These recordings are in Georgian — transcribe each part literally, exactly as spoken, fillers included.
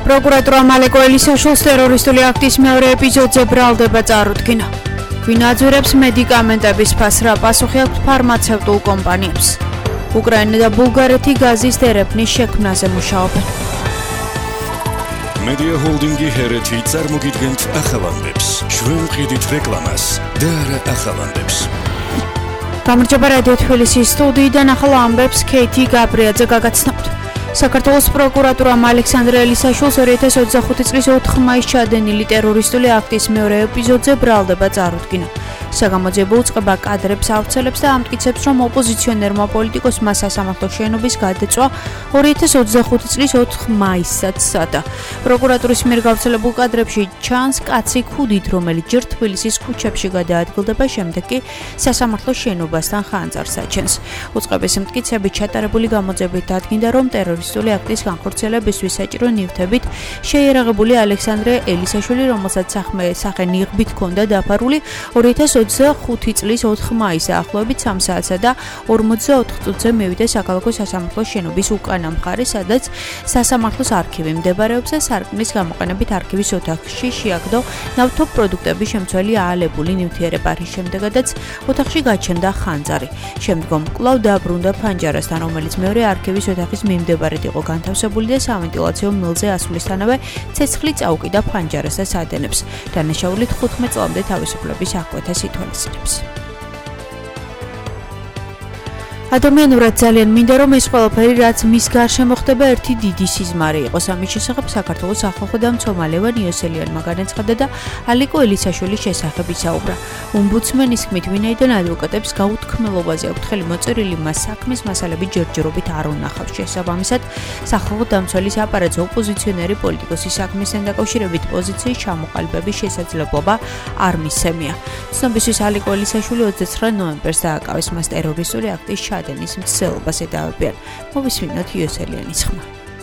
პროკურატურამ ალეკო ელისაშვილს ტერორისტული აქტის მეორე ეპიზოდზე ბრალდება წარუდგინა. Ვინ აძვირებს მედიკამენტების ფასს, რა პასუხი აქვს ფარმაცევტულ კომპანიებს. უკრაინა და ბულგარეთი გაზის დერეფნის შექმნაზე მუშაობენ. Media Holdingi ჰერეთი წარმოგიდგენთ ახალანდებს. ჩვენ ვყიდით რეკლამას და არა ახალანდებს. გამარჯობა რადიო თბილისის სტუდიიდან ახალ ამბებს ქეითი გაბრიაძე გაგაცნობთ. საქართველოს პროკურატურამ ალექსანდრე ელისაშვილს ორი ათას ოცდახუთი წლის ოთხ მაისს ჩადენილი ტერორისტული აქტის მეორე ეპიზოდზე ბრალდება წარუდგინა. საგამოძიებო უწყება კადრებს ავრცელებს და ამტკიცებს, რომ ოპოზიციონერმა პოლიტიკოსმა სასამართლო შენობის გადაწვა ორი ათას ოცდახუთი წლის ოთხ მაისსაც სცადა. პროკურატურის მიერ გავრცელებულ კადრებში ჩანს კაცი ქუდით, რომელიც ჯერ თბილისის ქუჩებში გადაადგილდება, შემდეგ კი სასამართლო შენობასთან ხანძარს აჩენს. უწყების მტკიცებით ჩატარებული გამოძიებით დადგინდა, რომ ტერორისტული აქტის განხორციელებისთვის საჭირო ნივთებით შეიარაღებული ალექსანდრე ელისაშვილი, რომელსაც სახე ნიღბით ჰქონდა დაფარული, ორი ათას ოცდახუთი წლის ოთხ მაისს ახლობით სამ საათსა და ორმოცდაოთხ წუთზე მივიდა საქალაქო სასამართლოს შენობის უკანა მხარეს, სადაც სასამართლოს არქივი მდებარეობს და სარკმლის გამოყენებით არქივის ოთახში შეაგდო ნავთობპროდუქტების შემცველი აალებული ნივთიერება, რის შემდეგაც ოთახში გაჩნდა ხანძარი. შემდგომ კვლავ დაბრუნდა ფანჯარასთან, რომელიც მეორე არქივის ოთახის მიმდებარედ იყო განთავსებული და სავენტილაციო მილზე ასვლისთანავე ცეცხლი წაუკიდა ფანჯარას და სადენებს. დანაშაული თხუთმეტ წლამდე თავისუფლების აღკვეთას ითვალისწინებს. ადამიანურად ძალიან მინდა, რომ ეს ყველაფერი, რაც მის გარშემო ხდება, ერთი დიდი სიზმარი იყოს. ამის შესახებ საქართველოს სახალხო დამცველი ლევან იოსელიანმა განაცხადა და ალეკო ელისაშვილის შესახებ ისაუბრა. ომბუდსმენის თქმით, ვინაიდან ადვოკატებს გაუთქმელობაზე აქვთ ხელი მოწერილი, მას საქმის მასალები ჯერჯერობით არ უნახავს. შესაბამისად, სახალხო დამცველის აპარატს ოპოზიციონერი პოლიტიკოსის საქმისთან დაკავშირებით პოზიციის ჩამოყალიბების შესაძლებლობა არ მისცემია. ცნობისთვის ალეკო ელისაშვილი ოცდაცხრა ნოემბერს დააკავეს, მას ტერორისტული აქტის ჩადენის მცდელობას ედავებიან. მოვისმინოთ იოსელიანის ხმა.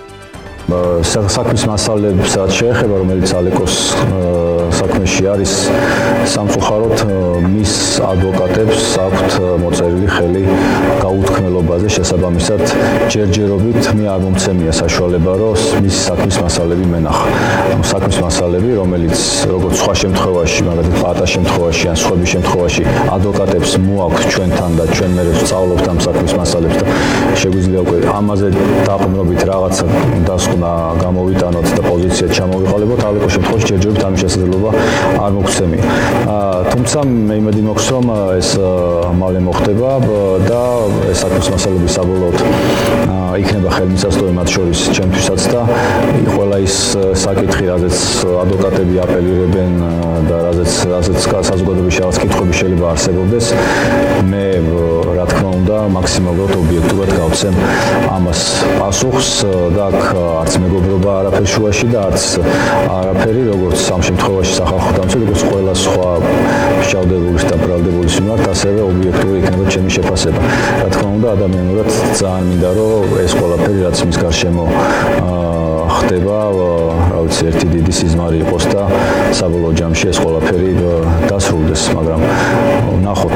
საქმის მასალებს შეეხება, რომელიც ალეკოს საქმეში არის, სამწუხაროდ მის ადვოკატებს აქვთ მოწერილი ხელი გაუთქმელობაზე, შესაბამისად ჯერჯერობით მე არ მომცემია საშუალება, რომ მის საქმის მასალები მენახა. საქმის მასალები, რომელიც როგორც სხვა შემთხვევაში, მაგალითად პატა შემთხვევაში ან სხვების შემთხვევაში ადვოკატებს მოაქვთ ჩვენთან და ჩვენ მე ვსწავლობთ ამ საქმის მასალებს და შეგვიძლია უკვე ამაზე დაყრდნობით რაღაცა დასკვნა გამოვიტანოთ და პოზიცია ჩამოვიყალიბოთ, ალეკოს შემთხვევაში ჯერჯერობით ამის შესაძლებლობა არ მოგცემია. თუმცა მე იმედი მაქვს, რომ ეს მალე მოხდება და ეს საქმის მასალები საბოლოოდ იქნება ხელმისაწვდომი მათ შორის ჩემთვისაც და ყველა ის საკითხი, რაზეც ადვოკატები აპელირებენ და რაზეც რაზეც საზოგადოებაში რაღაც კითხვები შეიძლება არსებობდეს, მე რა თქმა უნდა მაქსიმალურად ობიექტურად გავცემ ამას პასუხს და აქ არც მეგობრობა არაფერ შუაში და არც არაფერი, როგორც ამ შემთხვევაში სახალხო დამცველი, როგორც ყველა სხვა მსჯავრდებულის და ბრალდებულის მიმართ, ასევე ობიექტური იქნება ჩემი შეფასება. რა თქმა უნდა, ადამიანურად ძალიან მინდა, რომ ეს ყველაფერი, რაც მის გარშემო ხდება, რა ვიცი, ერთი დიდი სიზმარი იყოს და საბოლოო ჯამში ეს ყველაფერი დასრულდეს, მაგრამ ნახოთ.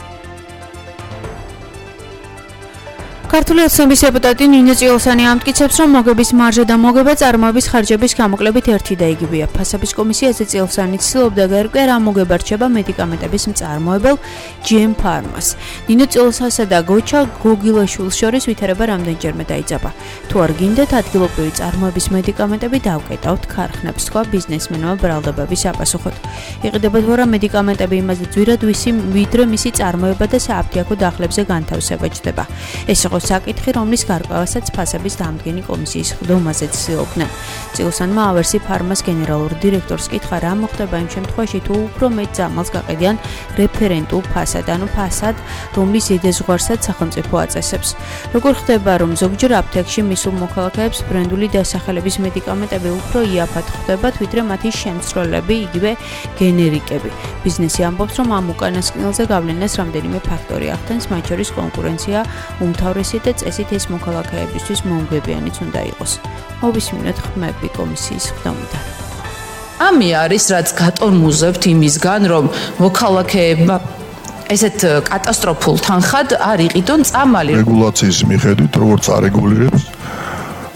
ქართული ოცნების დეპუტატი ნინო წილოსანი ამტკიცებს, რომ მოგების მარჟა და მოგება წარმოების ხარჯების გამოკლებით ერთი და იგივეა. ფასების კომისიაზე წილოსანი ცდილობდა გაერკვია, რა მოგება რჩება მედიკამენტების მწარმოებელ ჯი ემ Pharma-ს. ნინო წილოსასა და გოჩა გოგილაშვილს შორის ვითარება რამდენჯერმე დაიძაბა. თუ არ გინდათ ადგილობრივი წარმოების მედიკამენტები დავკეტავთ ქარხნებს, თქვა ბიზნესმენმა ბრალდებების საპასუხოდ. იყიდება თუ არა მედიკამენტები იმაზე ძვირად ვიდრე მისი წარმოება და სააფთიაქო დახლებზე განთავსება ჩდება. ეს იყო საკითხი, რომლის გარკვევასაც ფასების დამდგენი კომისიის ხდომაზე ცდილობდნენ. წილოსანმა ავერსი ფარმას გენერალურ დირექტორს კითხა, რა მოხდება იმ შემთხვევაში, თუ უფრო მეტ ძამალს გაყიდიან რეფერენტულ ფასად, ანუ ფასად, რომლის ზედაზღვარსაც სახელმწიფო აწესებს. როგორ ხდება, რომ ზოგჯერ აფთიაქში მისულ მოქალაქეებს ბრენდული დასახელების მედიკამენტები უფრო იაფად ხვდებათ, ვიდრე მათი შემცვლელები, იგივე გენერიკები. ბიზნესი ამბობს, რომ ამ უკანასკნელზე გავლენას რამდენიმე ფაქტორი ახდენს, მათ შორის კონკურენცია, უმთავრესი და წესით ეს მოქალაქეებისთვის მომგებიანიც უნდა იყოს. მოვისმინოთ ხმები კომისიის ხდომიდან. ამი არის, რაც გატონმუზებთ იმისგან, რომ მოქალაქეებმა ესეთ კატასტროფულ თანხად არ იყიდონ წამალი. რეგულაციის მიხედვით, როგორც არეგულირებს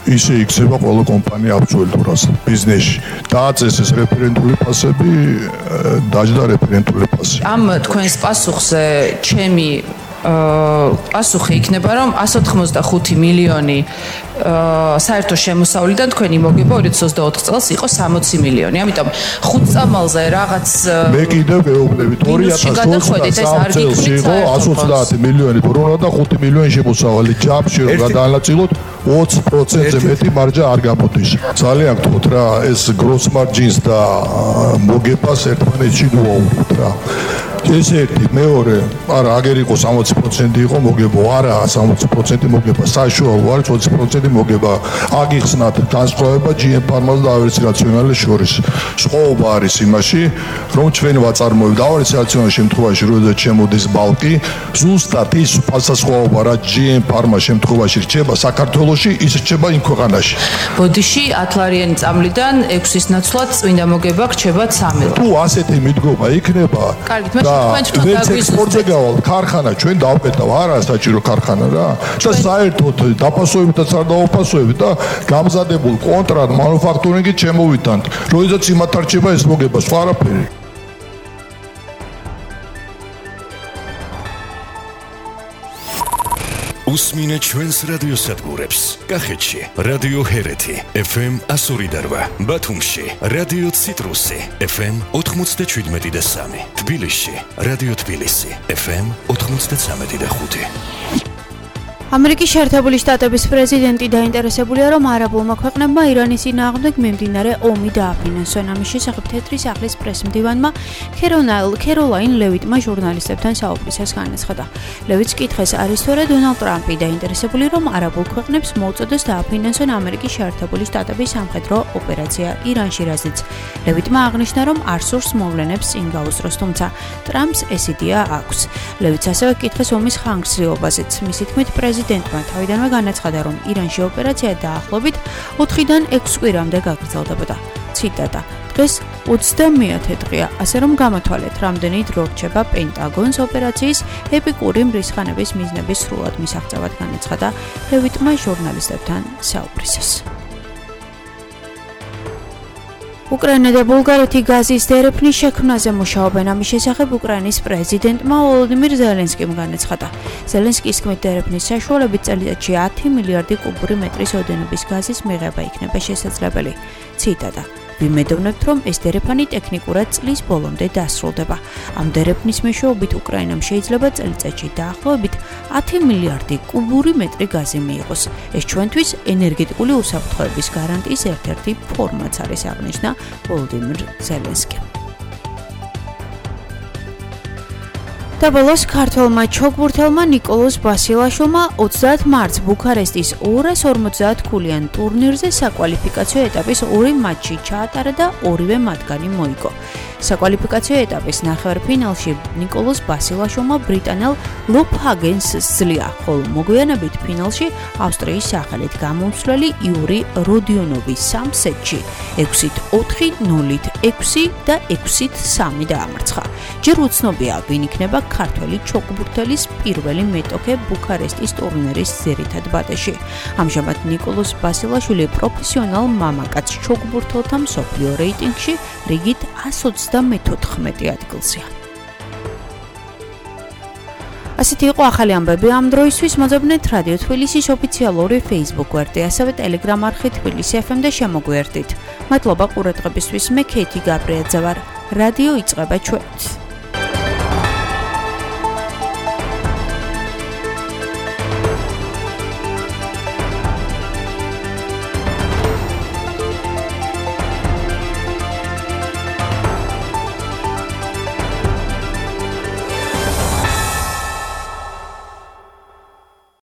ისე იქცება ყველა კომპანია აბსოლუტურად ბიზნესში. დააწესეს რეფერენტული ფასები, დაჯდა რეფერენტული ფასი. ამ თქვენს პასუხზე ჩემი პასუხი იქნება, რომ εκατს ოთხმოცდახუთი მილიონი საერთო შემოსავლიდან თქვენი მოგება ორი ათას ოცდაოთხ წელს იყო სამოცი მილიონი. ამიტომ ხუთ წამალზე რაღაც მე კიდევ ვეუბნებით ორი ათას ოცდასამი წელს იყო εκατს ოცდაათი მილიონი დრონა და ხუთი მილიონი შემოსავალი. ჯამში რომ გადაანაწილოთ ოცი პროცენტზე მეტი მარჯა არ გამოდის. ძალიან გთხოვთ რა, ეს gross margins და მოგებას ერთმანეთში უაუბროთ რა. ეს ერთი, მეორე, არა, აგერ იყო სამოცი პროცენტი იყო მოგება, არა, სამოცი პროცენტი მოგება, საშუალო არის ოცი პროცენტი მოგება. აგიხსნათ განსხვავება ჯი ემ ფარმას და ავერცი რაციონალის შორის. სხვაობა არის იმაში, რომ ჩვენ ვაწარმოებთ და ავერცი რაციონალის შემთხვევაში, როდესაც შემოდის ბალკი, ზუსტად ის პასასხვაობა, რა ჯი ემ ფარმას შემთხვევაში რჩება საქართველოში, ის რჩება იმ ქვეყანაში. ბოდიში ათლარიანი წამლიდან ექვსის ნაცვლად წმინდა მოგება რჩება ცამილ. თუ ასეთი მიდგომა იქნება, კარგით, მაშინ თქვენ თვითონ ექსპორტზე გავალ ქარხანა ჩვენ დავკეტავ არა საჭირო ქარხანა რა და საერთოდ დაფასოებითაც არ დავაფასოებით და გამზადებულ კონტრაქტ მანუფაქტურინგით შემოვიტანთ როდესაც იმათ არჩება ეს მოგება სხვა არაფერი უსმინე ჩვენს რადიოსადგურებს კახეთში რადიო ჰერეთი ეფ ემ ასორი და რვა ბათუმში რადიო ციტრუსი ეფ ემ ოთხმოცდაშვიდმეტი და სამი თბილისში რადიო თბილისი ეფ ემ ოთხმოცდაცამეტი და ხუთი ამერიკის შეერთებული შტატების პრეზიდენტი დაინტერესებულია, რომ არაბულმა ქვეყნებმა ირანის წინააღმდეგ მიმდინარე ომი დააფინანსონ. ამის შესახებ თეთრი სახლის პრესმდივანმა ქეროლაინ ლევიტმა ჟურნალისტებთან საუბრისას განაცხადა. ლევიტს კითხეს არის თორე დონალდ ტრამპი დაინტერესებული, რომ არაბულ ქვეყნებს მოუწოდეს დააფინანსონ ამერიკის შეერთებული შტატების სამხედრო ოპერაცია ირანში, რაზეც ლევიტმა აღნიშნა, რომ არ სურს მოვლენებს წინ გაუსწროს, თუმცა ტრამპს ეს იდეა აქვს. ლევიტს ასევე კითხეს ომის ხანგრძლივობაზეც. მისი თქმით, პრეზიდენტმა თავიდანვე განაცხადა, რომ ირანში ოპერაცია დაახლოებით ოთხიდან ექვსი კვირამდე გაგრძელდებოდა. ციტატა: დღეს ოცდამეათე დღეა, ასე რომ გამოთვალეთ, რამდენი დრო რჩება პენტაგონს ოპერაციის ეპიკური მრისხანების მიზნების სრულად მისაღწევად, განაცხადა ლევიტმა ჟურნალისტებთან საუბრისას. უკრაინა და ბულგარეთი გაზის დერეფნის შექმნაზე მუშაობენ. ამის შესახებ უკრაინის პრეზიდენტმა ვოლოდიმირ ზელენსკიმ განაცხადა. ზელენსკის თქმით, დერეფნის საშუალებით წელიწადში ათი მილიარდი კუბური მეტრის ოდენობის გაზის მიღება იქნება შესაძლებელი. ციტატა: ვიმედოვნებთ, რომ ეს დერეფანი ტექნიკურად წლის ბოლომდე დასრულდება. ამ დერეფნის მეშვეობით უკრაინამ შეიძლება წელიწადში დაახლოებით ათი მილიარდი კუბური მეტრი გაზი მიიღოს. ეს ჩვენთვის ენერგეტიკული უსაფრთხოების გარანტიის ერთ-ერთი ფორმაც არის, აღნიშნა ვოლოდიმირ ზელენსკიმ. და ბოლოს ქართველმა ჩოგბურთელმა ნიკოლოზ ბასილაშვილმა ოცდაათ მარტს ბუქარესტის ორას ორმოცდაათ ქულიან ტურნირზე საკვალიფიკაციო ეტაპის ორი მატჩი ჩაატარა და ორივე მათგანი მოიგო. საკვალიფიკაციო ეტაპის ნახევარფინალში ნიკოლოზ ბასილაშვილმა ბრიტანელ ლოფჰაგენს სძლია, ხოლო მოგვიანებით ფინალში ავსტრიის სახელით გამომცვლელი იური როდიონოვი სამ სეტში ექვსით ოთხი, ნულით ექვსი და ექვსით სამი დაამარცხა. ჯერ უცნობია, ვინ იქნება ქართველი ჩოგბურთელის პირველი მეტოქე ბუქარესტის ტურნირის ძირითად ბატეში. ამჟამად ნიკოლოზ ბასილაშვილი პროფესიონალ მამაკაც ჩოგბურთელთა მსოფლიო რეიტინგში რიგით εκατს ოცდამეთოთხმეტე ადგილზეა. ასეთი იყო ახალი ამბები ამ დროისთვის. მოძებნეთ რადიო თბილისის ოფიციალური Facebook გვერდი, ასევე Telegram არხი თბილისი ეფ ემ და შემოგვიერთდით. მადლობა ყურადღებისთვის. მე ქეითი გაბრიაძე ვარ. რადიო იწყება ჩვენით.